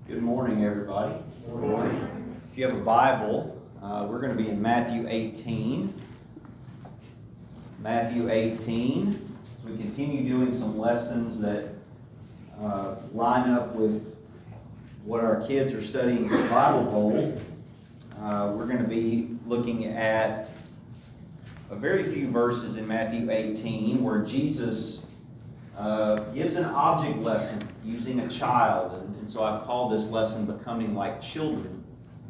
Good morning, everybody. Good morning. If you have a Bible, we're going to be in Matthew 18. Matthew 18. As we continue doing some lessons that line up with what our kids are studying for Bible Bowl, we're going to be looking at a very few verses in Matthew 18 where Jesus gives an object lesson using a child. And so I've called this lesson Becoming Like Children.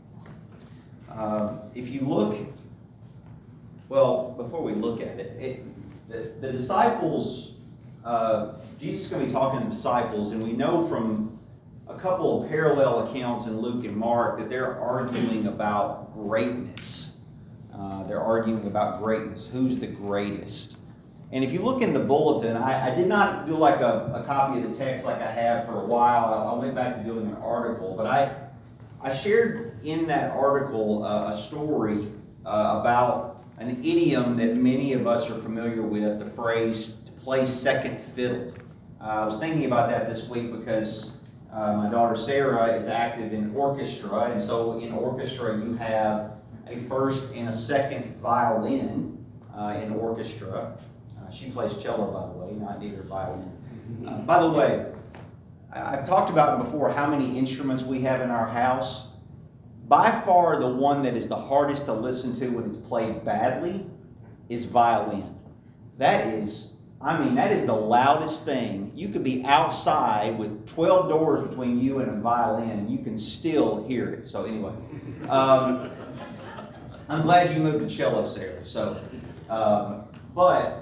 If you look, well, before we look at it, the disciples, Jesus is going to be talking to the disciples, and we know from a couple of parallel accounts in Luke and Mark that they're arguing about greatness. They're arguing about greatness. Who's the greatest? And if you look in the bulletin, I did not do like a copy of the text like I have for a while. I went back to doing an article. But I shared in that article a story about an idiom that many of us are familiar with, the phrase, to play second fiddle. I was thinking about that this week because my daughter Sarah is active in orchestra. And so in orchestra you have a first and a second violin in orchestra. She plays cello, by the way, not neither violin. By the way, I've talked about before how many instruments we have in our house. By far, the one that is the hardest to listen to when it's played badly is violin. That is the loudest thing. You could be outside with 12 doors between you and a violin, and you can still hear it. So anyway, I'm glad you moved to cello, Sarah. So, but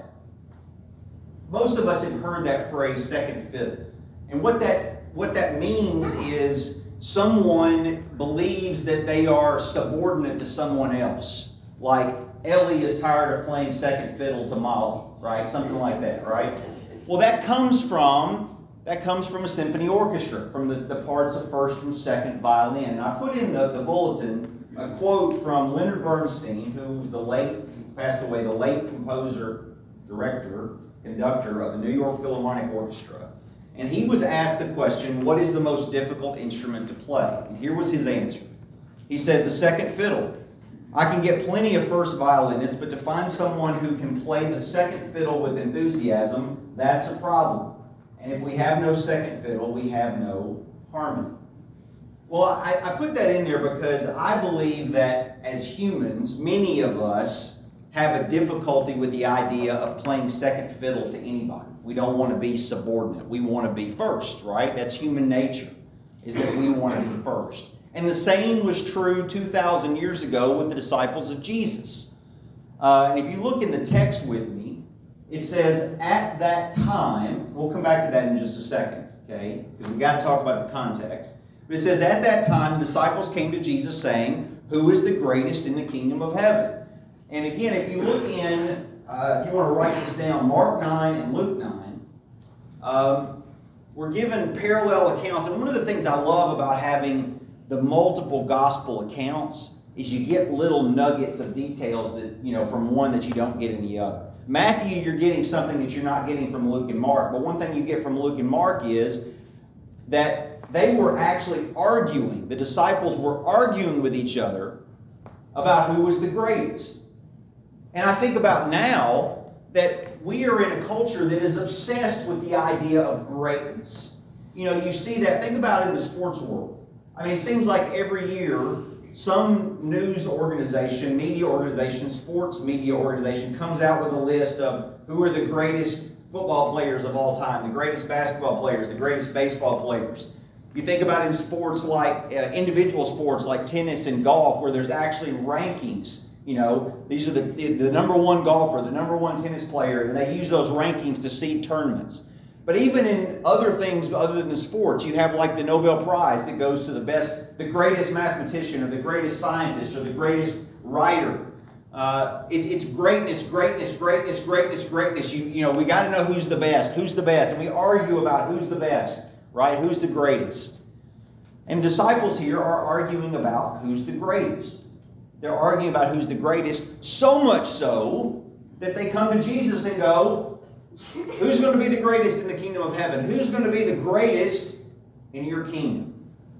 most of us have heard that phrase, second fiddle. And what that means is someone believes that they are subordinate to someone else. Like Ellie is tired of playing second fiddle to Molly, right? Something like that, right? Well, that comes from a symphony orchestra, from the parts of first and second violin. And I put in the bulletin a quote from Leonard Bernstein, who's passed away, the late composer, director, conductor of the New York Philharmonic Orchestra. And he was asked the question, what is the most difficult instrument to play? And here was his answer. He said, the second fiddle. I can get plenty of first violinists, but to find someone who can play the second fiddle with enthusiasm, that's a problem. And if we have no second fiddle, we have no harmony. Well, I put that in there because I believe that as humans, many of us have a difficulty with the idea of playing second fiddle to anybody. We don't want to be subordinate. We want to be first, right? That's human nature, is that we want to be first. And the same was true 2,000 years ago with the disciples of Jesus. And if you look in the text with me, it says, at that time, we'll come back to that in just a second, okay? Because we've got to talk about the context. But it says, at that time, the disciples came to Jesus saying, who is the greatest in the kingdom of heaven? And again, if you look in, if you want to write this down, Mark 9 and Luke 9, we're given parallel accounts. And one of the things I love about having the multiple gospel accounts is you get little nuggets of details that, from one that you don't get in the other. Matthew, you're getting something that you're not getting from Luke and Mark. But one thing you get from Luke and Mark is that they were actually arguing. The disciples were arguing with each other about who was the greatest. And I think about now that we are in a culture that is obsessed with the idea of greatness. You see that. Think about it in the sports world. I mean, it seems like every year some news organization, media organization, sports media organization comes out with a list of who are the greatest football players of all time, the greatest basketball players, the greatest baseball players. You think about it in sports like individual sports like tennis and golf, where there's actually rankings. These are the number one golfer, the number one tennis player, and they use those rankings to seed tournaments. But even in other things other than the sports, you have like the Nobel Prize that goes to the greatest mathematician or the greatest scientist or the greatest writer. It's greatness, greatness, greatness, greatness, greatness. We got to know who's the best, and we argue about who's the best, right? Who's the greatest? And disciples here are arguing about who's the greatest. They're arguing about who's the greatest, so much so that they come to Jesus and go, who's going to be the greatest in the kingdom of heaven? Who's going to be the greatest in your kingdom?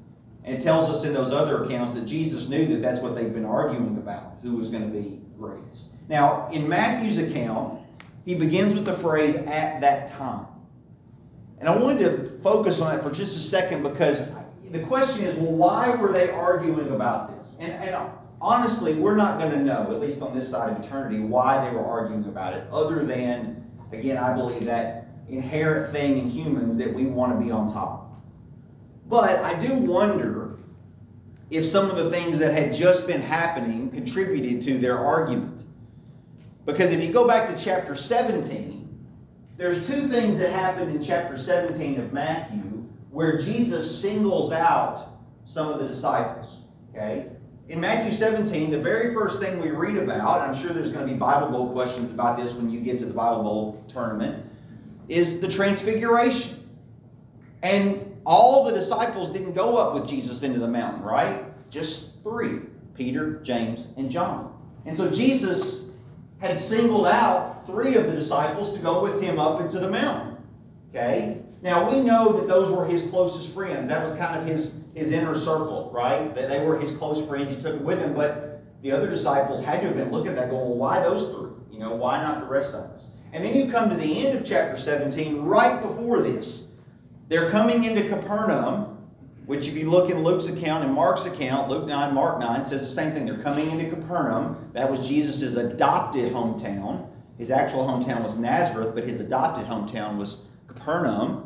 And it tells us in those other accounts that Jesus knew that that's what they've been arguing about, who was going to be greatest. Now, in Matthew's account, he begins with the phrase, "at that time." And I wanted to focus on it for just a second because the question is, well, why were they arguing about this? And honestly, we're not going to know, at least on this side of eternity, why they were arguing about it, other than, again, I believe that inherent thing in humans that we want to be on top. But I do wonder if some of the things that had just been happening contributed to their argument. Because if you go back to chapter 17, there's two things that happened in chapter 17 of Matthew where Jesus singles out some of the disciples. Okay? In Matthew 17, the very first thing we read about, I'm sure there's going to be Bible Bowl questions about this when you get to the Bible Bowl tournament, is the Transfiguration. And all the disciples didn't go up with Jesus into the mountain, right? Just three, Peter, James, and John. And so Jesus had singled out three of the disciples to go with him up into the mountain. Okay? Now, we know that those were his closest friends. That was kind of his inner circle, right? That they were his close friends. He took them with him. But the other disciples had to have been looking at that going, well, why those three? You know, why not the rest of us? And then you come to the end of chapter 17, right before this. They're coming into Capernaum, which if you look in Luke's account and Mark's account, Luke 9, Mark 9, says the same thing. They're coming into Capernaum. That was Jesus' adopted hometown. His actual hometown was Nazareth, but his adopted hometown was Capernaum.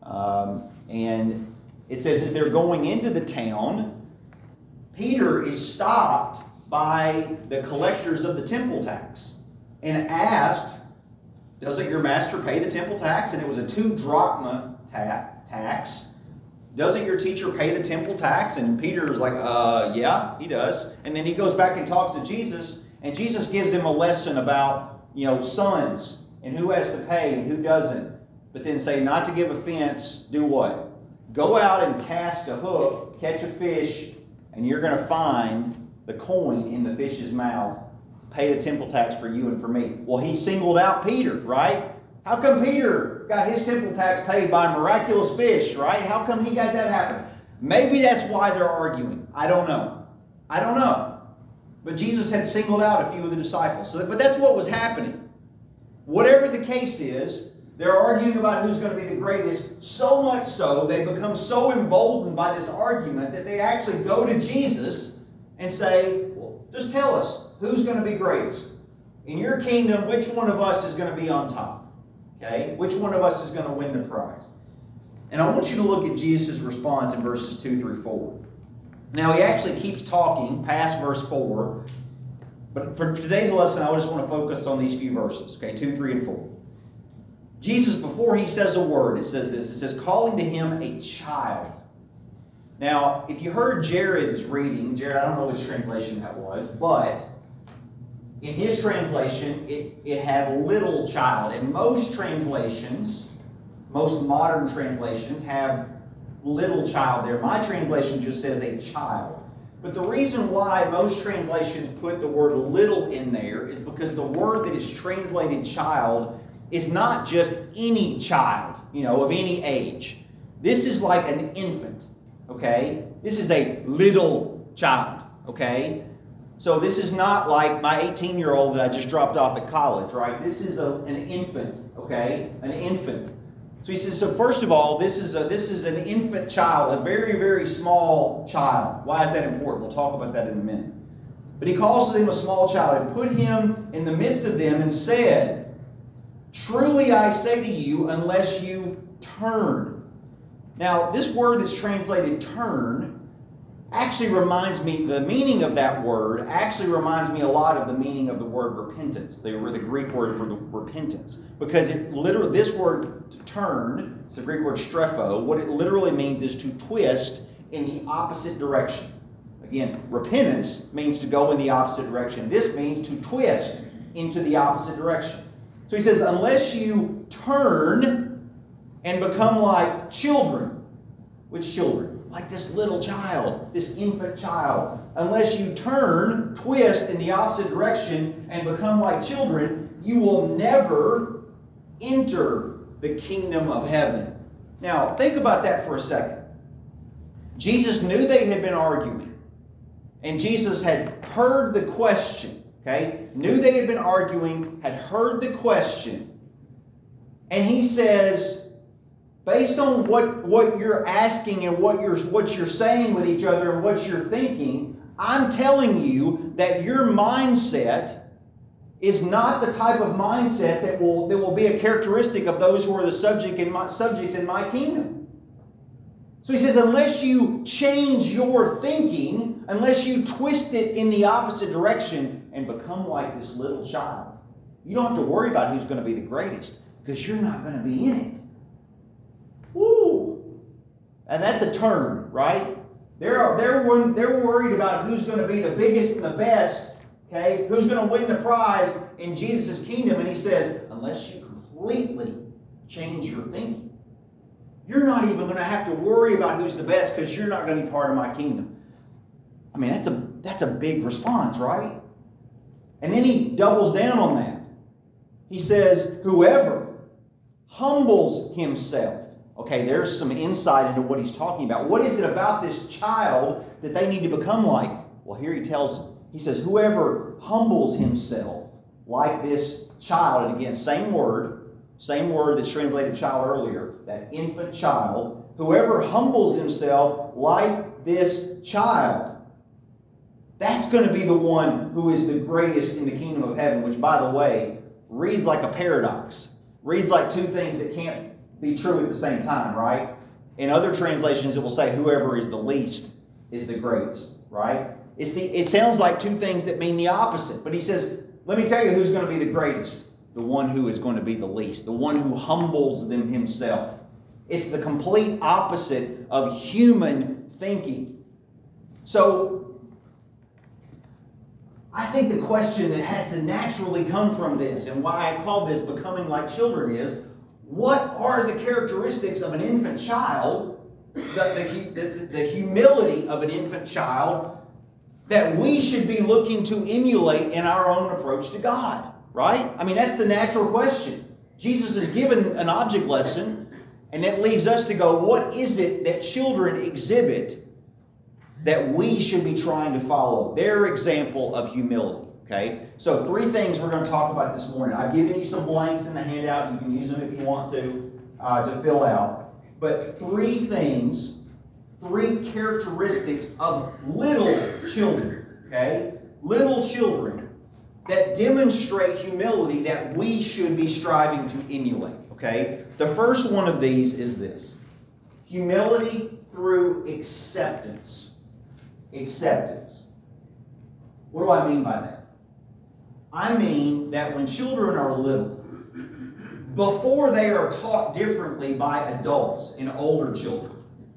And it says as they're going into the town, Peter is stopped by the collectors of the temple tax and asked, "Doesn't your master pay the temple tax?" And it was a 2 drachma tax. "Doesn't your teacher pay the temple tax?" And Peter is like, yeah, he does. And then he goes back and talks to Jesus, and Jesus gives him a lesson about, sons and who has to pay and who doesn't. But then say, not to give offense, do what? Go out and cast a hook, catch a fish, and you're going to find the coin in the fish's mouth. Pay the temple tax for you and for me. Well, he singled out Peter, right? How come Peter got his temple tax paid by a miraculous fish, right? How come he got that happen? Maybe that's why they're arguing. I don't know. But Jesus had singled out a few of the disciples. But that's what was happening. Whatever the case is, they're arguing about who's going to be the greatest, so much so they become so emboldened by this argument that they actually go to Jesus and say, well, just tell us who's going to be greatest. In your kingdom, which one of us is going to be on top? Okay? Which one of us is going to win the prize? And I want you to look at Jesus' response in verses 2 through 4. Now, he actually keeps talking past verse 4, but for today's lesson, I just want to focus on these few verses, okay? 2, 3, and 4. Jesus, before he says a word, it says this. It says, calling to him a child. Now, if you heard Jared's reading, Jared, I don't know which translation that was, but in his translation, it had little child. And most translations, most modern translations, have little child there. My translation just says a child. But the reason why most translations put the word little in there is because the word that is translated child is not just any child, of any age. This is like an infant, okay? This is a little child, okay? So this is not like my 18-year-old that I just dropped off at college, right? This is an infant, okay? An infant. So he says, so first of all, this is an infant child, a very, very small child. Why is that important? We'll talk about that in a minute. But he calls him a small child and put him in the midst of them and said, truly I say to you, unless you turn. Now, this word that's translated turn actually reminds me, the meaning of that word actually reminds me a lot of the meaning of the word repentance. They were the Greek word for the repentance. Because it literally, this word turn, it's the Greek word strepho, what it literally means is to twist in the opposite direction. Again, repentance means to go in the opposite direction. This means to twist into the opposite direction. So he says, unless you turn and become like children. Which children? Like this little child, this infant child. Unless you turn, twist in the opposite direction and become like children, you will never enter the kingdom of heaven. Now, think about that for a second. Jesus knew they had been arguing. And Jesus had heard the question. Okay? Knew they had been arguing, had heard the question. And he says, based on what you're asking and what you're saying with each other and what you're thinking, I'm telling you that your mindset is not the type of mindset that will be a characteristic of those who are the subjects in my kingdom. So he says, unless you change your thinking, unless you twist it in the opposite direction and become like this little child, you don't have to worry about who's going to be the greatest, because you're not going to be in it. Woo! And that's a turn, right? They're worried about who's going to be the biggest and the best, okay? Who's going to win the prize in Jesus' kingdom. And he says, unless you completely change your thinking, you're not even going to have to worry about who's the best, because you're not going to be part of my kingdom. I mean, that's a big response, right? And then he doubles down on that. He says, whoever humbles himself. Okay, there's some insight into what he's talking about. What is it about this child that they need to become like? Well, here he tells them. He says, whoever humbles himself like this child, and again, same word that's translated child earlier, that infant child, whoever humbles himself like this child, that's going to be the one who is the greatest in the kingdom of heaven, which, by the way, reads like a paradox. Reads like two things that can't be true at the same time, right? In other translations, it will say whoever is the least is the greatest, right? It sounds like two things that mean the opposite. But he says, let me tell you who's going to be the greatest. The one who is going to be the least. The one who humbles them himself. It's the complete opposite of human thinking. So, I think the question that has to naturally come from this, and why I call this becoming like children, is, what are the characteristics of an infant child, the humility of an infant child, that we should be looking to emulate in our own approach to God, right? I mean, that's the natural question. Jesus has given an object lesson, and it leaves us to go, what is it that children exhibit that we should be trying to follow? Their example of humility. Okay, so 3 things we're going to talk about this morning. I've given you some blanks in the handout. You can use them if you want to fill out. But 3 things, 3 characteristics of little children, okay? Little children that demonstrate humility that we should be striving to emulate, okay? The first one of these is this. Humility through acceptance. Acceptance. What do I mean by that? I mean that when children are little, before they are taught differently by adults and older children,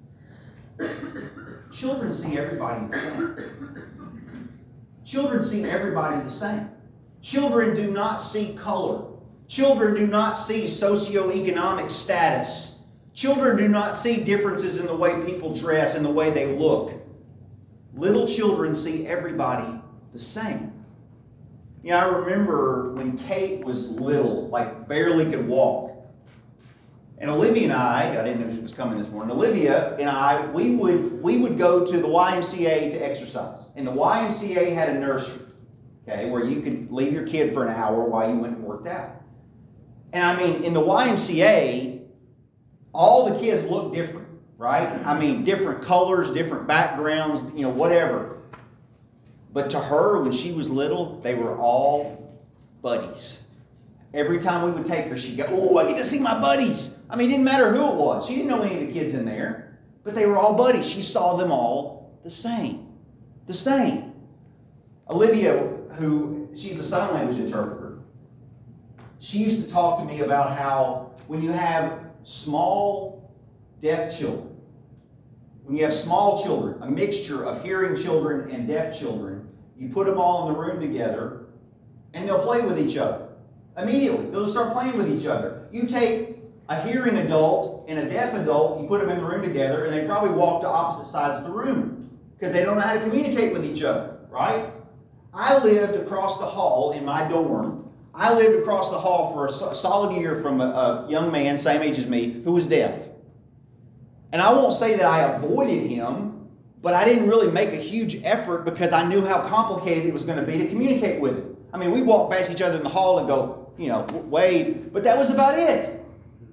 children see everybody the same. Children see everybody the same. Children do not see color. Children do not see socioeconomic status. Children do not see differences in the way people dress and the way they look. Little children see everybody the same. You know, I remember when Kate was little, like barely could walk. And Olivia and I didn't know she was coming this morning. Olivia and I, we would go to the YMCA to exercise. And the YMCA had a nursery, okay, where you could leave your kid for an hour while you went and worked out. And I mean, in the YMCA, all the kids look different, right? I mean, different colors, different backgrounds, you know, whatever. But to her, when she was little, they were all buddies. Every time we would take her, she'd go, oh, I get to see my buddies. I mean, it didn't matter who it was. She didn't know any of the kids in there. But they were all buddies. She saw them all the same. The same. Olivia, she's a sign language interpreter, she used to talk to me about how when you have small deaf children, when you have small children, a mixture of hearing children and deaf children, you put them all in the room together and they'll play with each other. Immediately, they'll start playing with each other. You take a hearing adult and a deaf adult, you put them in the room together, and they probably walk to opposite sides of the room because they don't know how to communicate with each other, right? I lived across the hall in my dorm. I lived across the hall for a solid year from a young man, same age as me, who was deaf. And I won't say that I avoided him But I didn't really make a huge effort because I knew how complicated it was going to be to communicate with him. I mean, we walk past each other in the hall and go, wave, but that was about it.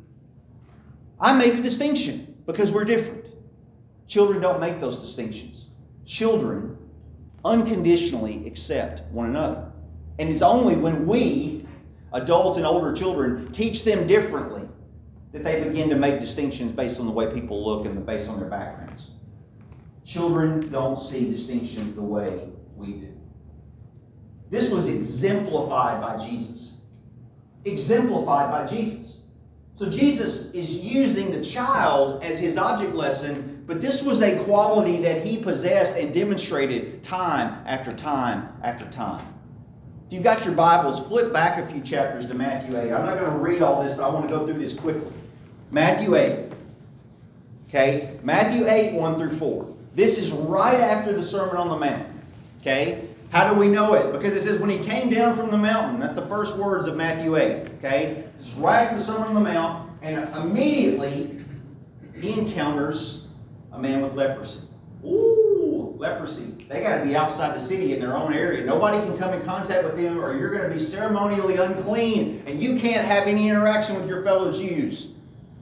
I made a distinction because we're different. Children don't make those distinctions. Children unconditionally accept one another. And it's only when we, adults and older children, teach them differently that they begin to make distinctions based on the way people look and based on their backgrounds. Children don't see distinctions the way we do. This was exemplified by Jesus. Exemplified by Jesus. So Jesus is using the child as his object lesson, but this was a quality that he possessed and demonstrated time after time after time. If you've got your Bibles, flip back a few chapters to Matthew 8. I'm not going to read all this, but I want to go through this quickly. Matthew 8. Okay? Matthew 8, 1 through 4. This is right after the Sermon on the Mount. Okay? How do we know it? Because it says when he came down from the mountain. That's the first words of Matthew 8. Okay? This is right after the Sermon on the Mount. And immediately he encounters a man with leprosy. Ooh, leprosy. They got to be outside the city in their own area. Nobody can come in contact with them or you're going to be ceremonially unclean. And you can't have any interaction with your fellow Jews.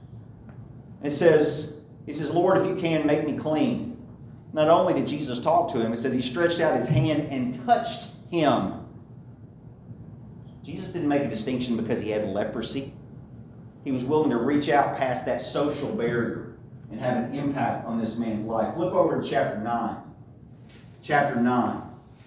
It says, Lord, if you can, make me clean. Not only did Jesus talk to him, it says he stretched out his hand and touched him. Jesus didn't make a distinction because he had leprosy. He was willing to reach out past that social barrier and have an impact on this man's life. Flip over to chapter 9. Chapter 9.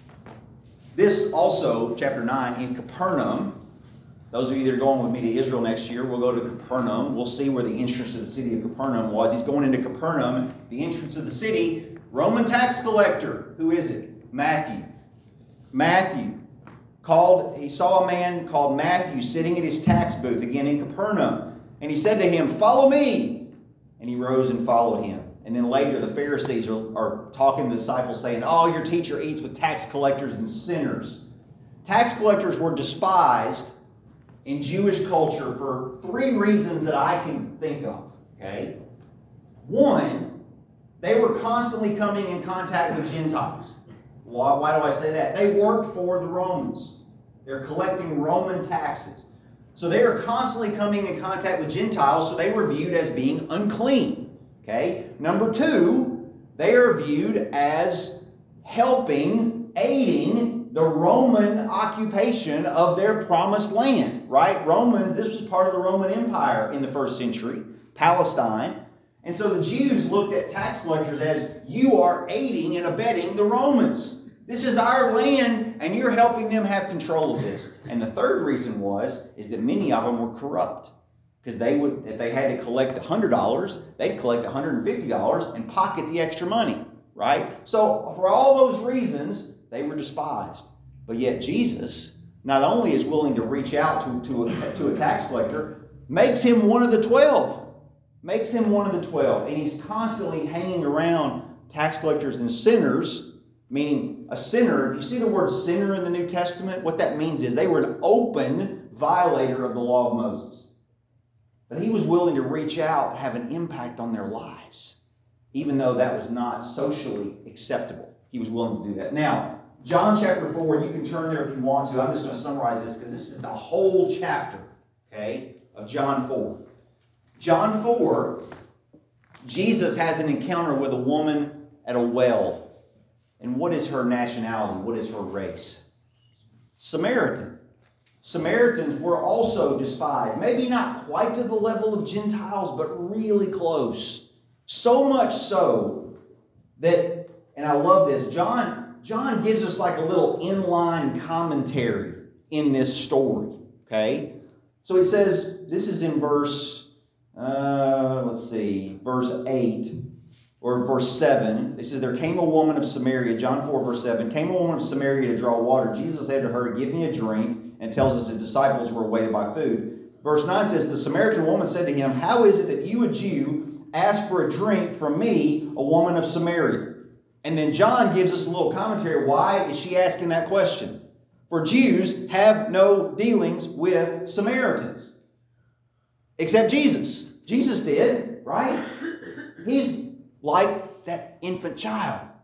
This also, chapter 9, in Capernaum. Those of you that are going with me to Israel next year, we'll go to Capernaum. We'll see where the entrance to the city of Capernaum was. He's going into Capernaum, the entrance of the city. Roman tax collector. Who is it? Matthew. Matthew. He saw a man called Matthew sitting at his tax booth, again in Capernaum. And he said to him, "Follow me." And he rose and followed him. And then later the Pharisees are talking to the disciples saying, "Oh, your teacher eats with tax collectors and sinners." Tax collectors were despised in Jewish culture for three reasons that I can think of. Okay? One, they were constantly coming in contact with Gentiles. Why do I say that? They worked for the Romans. They're collecting Roman taxes. So they are constantly coming in contact with Gentiles, so they were viewed as being unclean. Okay? Number two, they are viewed as aiding the Roman occupation of their promised land. Right? Romans, this was part of the Roman Empire in the first century, Palestine. And so the Jews looked at tax collectors as, you are aiding and abetting the Romans. This is our land, and you're helping them have control of this. And the third reason is that many of them were corrupt. Because if they had to collect $100, they'd collect $150 and pocket the extra money. Right? So for all those reasons, they were despised. But yet Jesus not only is willing to reach out to a tax collector, makes him one of the 12. Makes him one of the 12. And he's constantly hanging around tax collectors and sinners, meaning a sinner. If you see the word sinner in the New Testament, what that means is they were an open violator of the law of Moses. But he was willing to reach out to have an impact on their lives, even though that was not socially acceptable. He was willing to do that. Now, John chapter 4, you can turn there if you want to. I'm just going to summarize this because this is the whole chapter, okay, of John 4. John 4, Jesus has an encounter with a woman at a well. And what is her nationality? What is her race? Samaritan. Samaritans were also despised. Maybe not quite to the level of Gentiles, but really close. So much so that, and I love this, John gives us like a little inline commentary in this story. Okay? So he says, this is in verse 8 or verse 7. It says, there came a woman of Samaria, John 4 verse 7, came a woman of Samaria to draw water. Jesus said to her, give me a drink, and tells us his disciples were awaited by food. Verse 9 says, the Samaritan woman said to him, how is it that you, a Jew, ask for a drink from me, a woman of Samaria? And then John gives us a little commentary. Why is she asking that question? For Jews have no dealings with Samaritans. Except Jesus. Jesus did, right? He's like that infant child.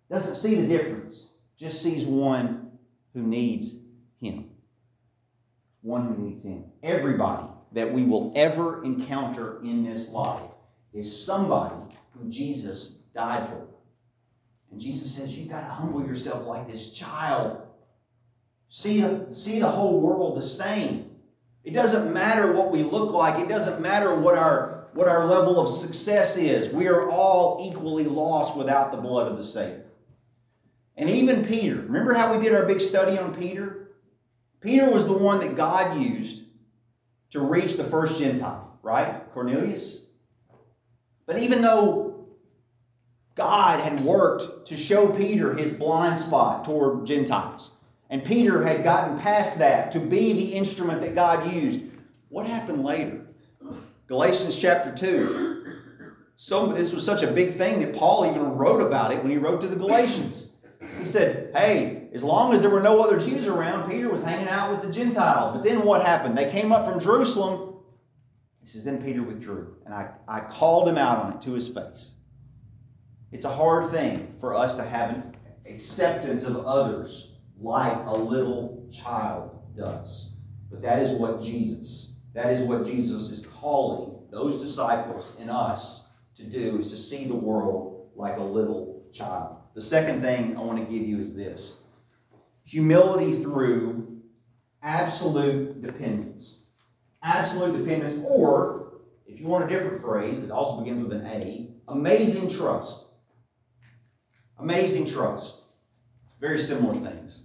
Doesn't see the difference. Just sees one who needs him. One who needs him. Everybody that we will ever encounter in this life is somebody who Jesus died for. And Jesus says, you've got to humble yourself like this child. See the whole world the same. It doesn't matter what we look like. It doesn't matter what our level of success is. We are all equally lost without the blood of the Savior. And even Peter, remember how we did our big study on Peter? Peter was the one that God used to reach the first Gentile, right? Cornelius. But even though God had worked to show Peter his blind spot toward Gentiles, and Peter had gotten past that to be the instrument that God used, what happened later? Galatians chapter 2. This was such a big thing that Paul even wrote about it when he wrote to the Galatians. He said, hey, as long as there were no other Jews around, Peter was hanging out with the Gentiles. But then what happened? They came up from Jerusalem. He says, then Peter withdrew. And I called him out on it to his face. It's a hard thing for us to have an acceptance of others like a little child does. But that is what Jesus is calling those disciples and us to do, is to see the world like a little child. The second thing I want to give you is this: humility through absolute dependence. Absolute dependence, or, if you want a different phrase that also begins with an A, amazing trust. Amazing trust. Very similar things.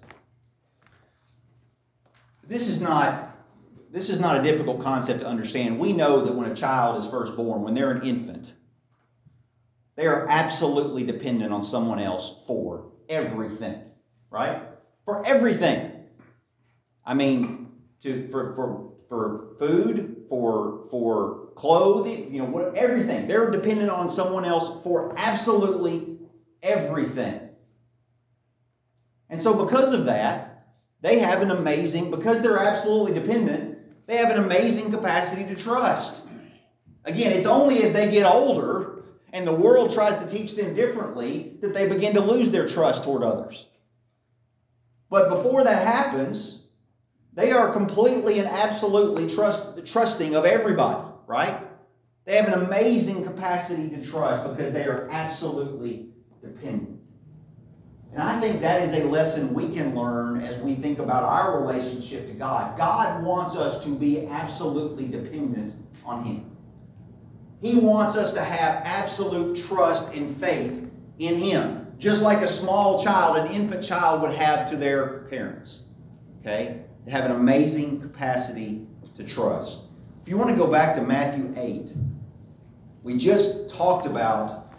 This is not a difficult concept to understand. We know that when a child is first born, when they're an infant, they are absolutely dependent on someone else for everything, right? For everything. I mean, for food, for clothing, everything. They're dependent on someone else for absolutely everything. And so because of that, because they're absolutely dependent, they have an amazing capacity to trust. Again, it's only as they get older and the world tries to teach them differently that they begin to lose their trust toward others. But before that happens, they are completely and absolutely trusting of everybody, right? They have an amazing capacity to trust because they are absolutely dependent. And I think that is a lesson we can learn as we think about our relationship to God. God wants us to be absolutely dependent on Him. He wants us to have absolute trust and faith in Him, just like a small child, an infant child would have to their parents. Okay? They have an amazing capacity to trust. If you want to go back to Matthew 8, we just talked about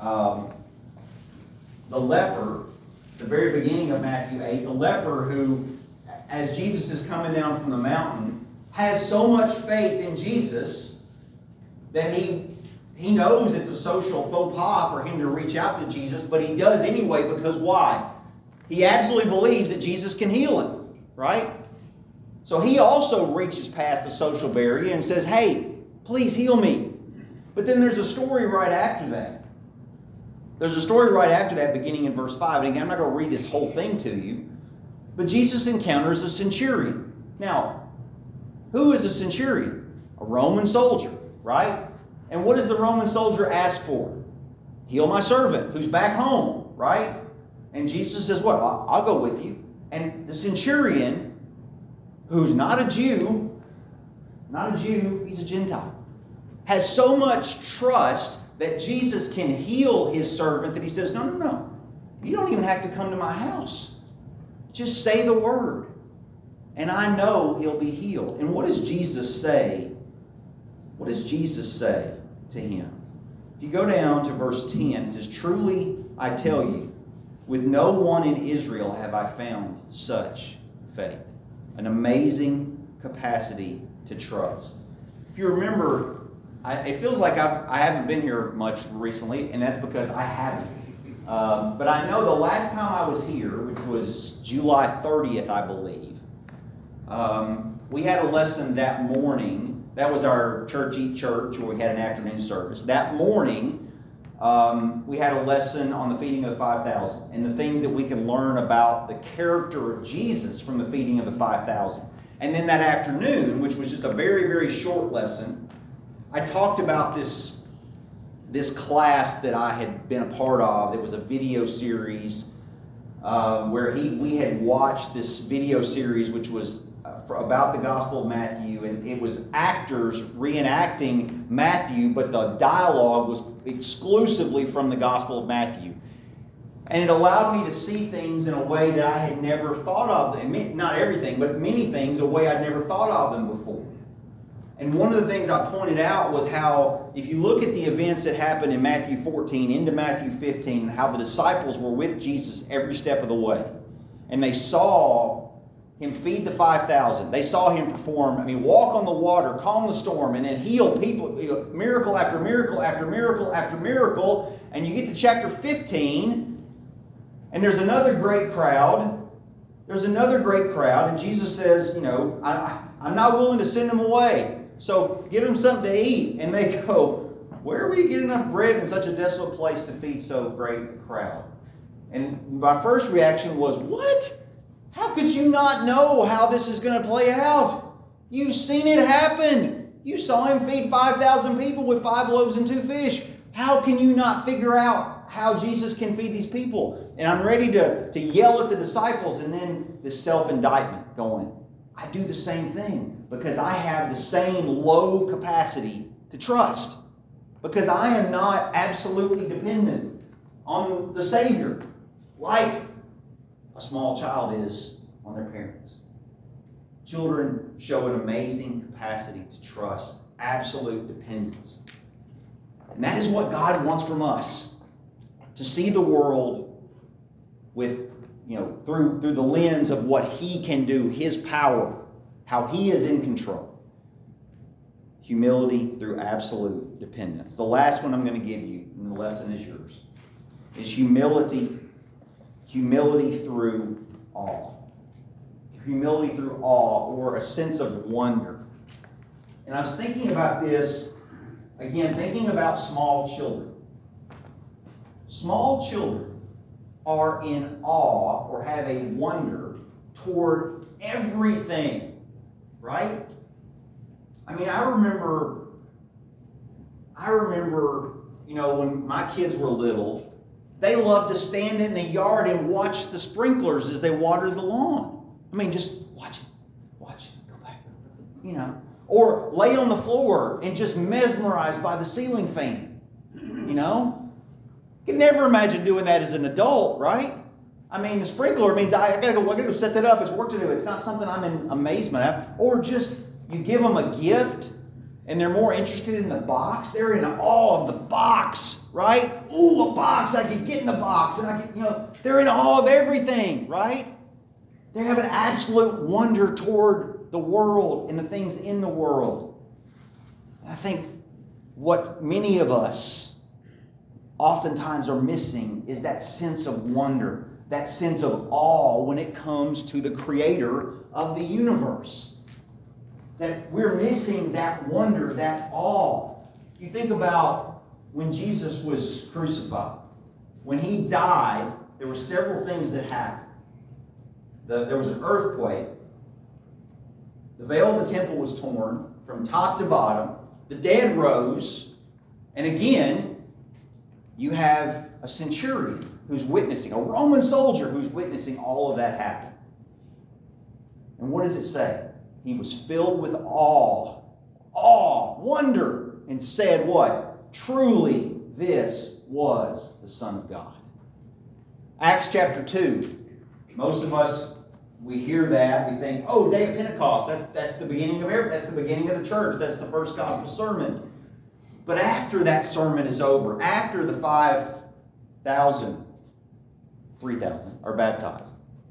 the leper, the very beginning of Matthew 8, the leper who, as Jesus is coming down from the mountain, has so much faith in Jesus that he knows it's a social faux pas for him to reach out to Jesus, but he does anyway because why? He absolutely believes that Jesus can heal him, right? So he also reaches past the social barrier and says, hey, please heal me. But then there's a story right after that. There's a story right after that beginning in verse 5. And again, I'm not going to read this whole thing to you. But Jesus encounters a centurion. Now, who is a centurion? A Roman soldier, right? And what does the Roman soldier ask for? Heal my servant who's back home, right? And Jesus says, what? I'll go with you. And the centurion, who's not a Jew, he's a Gentile, has so much trust that Jesus can heal his servant that he says, no. You don't even have to come to my house. Just say the word. And I know he'll be healed. And what does Jesus say? What does Jesus say to him? If you go down to verse 10, it says, truly I tell you, with no one in Israel have I found such faith. An amazing capacity to trust. If you remember, it feels like I haven't been here much recently, and that's because I haven't. But I know the last time I was here, which was July 30th, I believe, we had a lesson that morning. That was our Church Eat Church, where we had an afternoon service. That morning, we had a lesson on the feeding of the 5,000 and the things that we can learn about the character of Jesus from the feeding of the 5,000. And then that afternoon, which was just a very, very short lesson, I talked about this class that I had been a part of. It was a video series where we had watched this video series which was about the Gospel of Matthew, and it was actors reenacting Matthew, but the dialogue was exclusively from the Gospel of Matthew. And it allowed me to see things in a way that I had never thought of them. Not everything, but many things a way I'd never thought of them before. And one of the things I pointed out was how, if you look at the events that happened in Matthew 14 into Matthew 15, and how the disciples were with Jesus every step of the way, and they saw him feed the 5,000. They saw him walk on the water, calm the storm, and then heal people, miracle after miracle after miracle after miracle. And you get to chapter 15, and there's another great crowd. And Jesus says, I'm not willing to send them away. So give them something to eat. And they go, where will you get enough bread in such a desolate place to feed so great a crowd? And my first reaction was, what? How could you not know how this is going to play out? You've seen it happen. You saw him feed 5,000 people with 5 loaves and 2 fish. How can you not figure out how Jesus can feed these people? And I'm ready to yell at the disciples, and then this self-indictment going, I do the same thing because I have the same low capacity to trust, because I am not absolutely dependent on the Savior like a small child is on their parents. Children show an amazing capacity to trust, absolute dependence. And that is what God wants from us, to see the world with, through the lens of what He can do, His power, how He is in control. Humility through absolute dependence. The last one I'm going to give you, and the lesson is yours, is humility through awe. Humility through awe, or a sense of wonder. And I was thinking about this, again, thinking about small children. Small children are in awe or have a wonder toward everything, right? I remember, when my kids were little, they loved to stand in the yard and watch the sprinklers as they watered the lawn. Just watch it, go back, Or lay on the floor and just mesmerized by the ceiling fan, Could never imagine doing that as an adult, right? The sprinkler means I gotta go set that up. It's work to do. It's not something I'm in amazement at. Or just, you give them a gift and they're more interested in the box. They're in awe of the box, right? Ooh, a box. I could get in the box. And they're in awe of everything, right? They have an absolute wonder toward the world and the things in the world. And I think what many of us oftentimes are missing is that sense of wonder, that sense of awe when it comes to the Creator of the universe. That we're missing that wonder, that awe. You think about when Jesus was crucified. When He died, there were several things that happened. There was an earthquake. The veil of the temple was torn from top to bottom. The dead rose. And again, you have a centurion who's witnessing, a Roman soldier who's witnessing all of that happen. And what does it say? He was filled with awe, wonder, and said what? Truly, this was the Son of God. Acts chapter 2. Most of us, we hear that, we think, oh, Day of Pentecost, that's the beginning of that's the beginning of the church, that's the first gospel sermon. But after that sermon is over, after the 3,000 are baptized,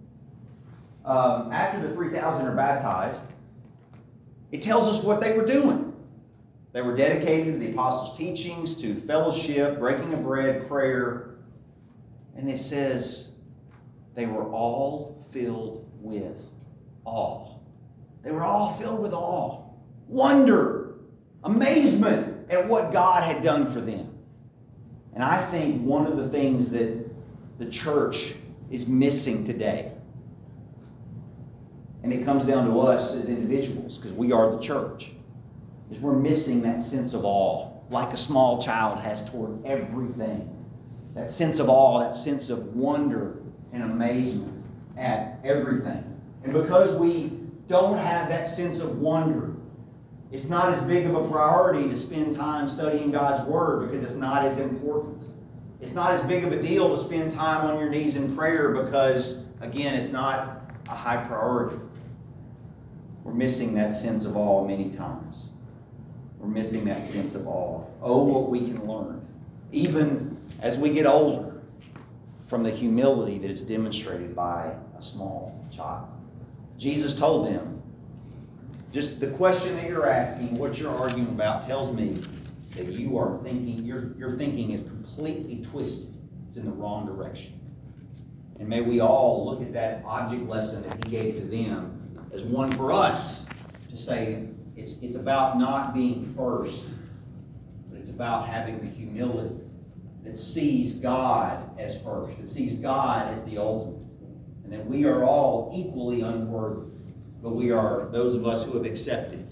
after the 3,000 are baptized, it tells us what they were doing. They were dedicated to the apostles' teachings, to fellowship, breaking of bread, prayer. And it says they were all filled with awe. They were all filled with awe, wonder, amazement at what God had done for them. And I think one of the things that the church is missing today, and it comes down to us as individuals, because we are the church, is we're missing that sense of awe, like a small child has toward everything. That sense of awe, that sense of wonder and amazement at everything. And because we don't have that sense of wonder, it's not as big of a priority to spend time studying God's Word because it's not as important. It's not as big of a deal to spend time on your knees in prayer because, again, it's not a high priority. We're missing that sense of awe many times. We're missing that sense of awe. Oh, what we can learn, even as we get older, from the humility that is demonstrated by a small child. Jesus told them, just the question that you're asking, what you're arguing about, tells me that you are thinking, your thinking is completely twisted. It's in the wrong direction. And may we all look at that object lesson that he gave to them as one for us to say it's about not being first, but it's about having the humility that sees God as first, that sees God as the ultimate, and that we are all equally unworthy. But we are, those of us who have accepted,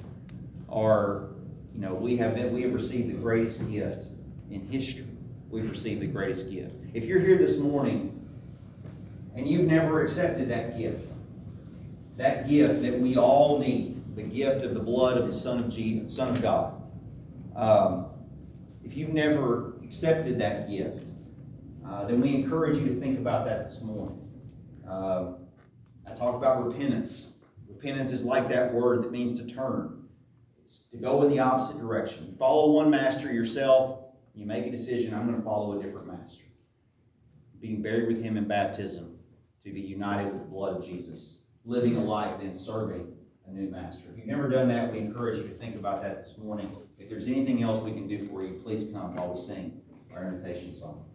we have received the greatest gift in history. We've received the greatest gift. If you're here this morning and you've never accepted that gift that we all need, the gift of the blood of the Son of Jesus, Son of God. If you've never accepted that gift, then we encourage you to think about that this morning. I talked about repentance. Repentance is like that word that means to turn. It's to go in the opposite direction. You follow one master yourself, you make a decision, I'm going to follow a different master. Being buried with him in baptism, to be united with the blood of Jesus. Living a life then serving a new master. If you've never done that, we encourage you to think about that this morning. If there's anything else we can do for you, please come while we sing our invitation song.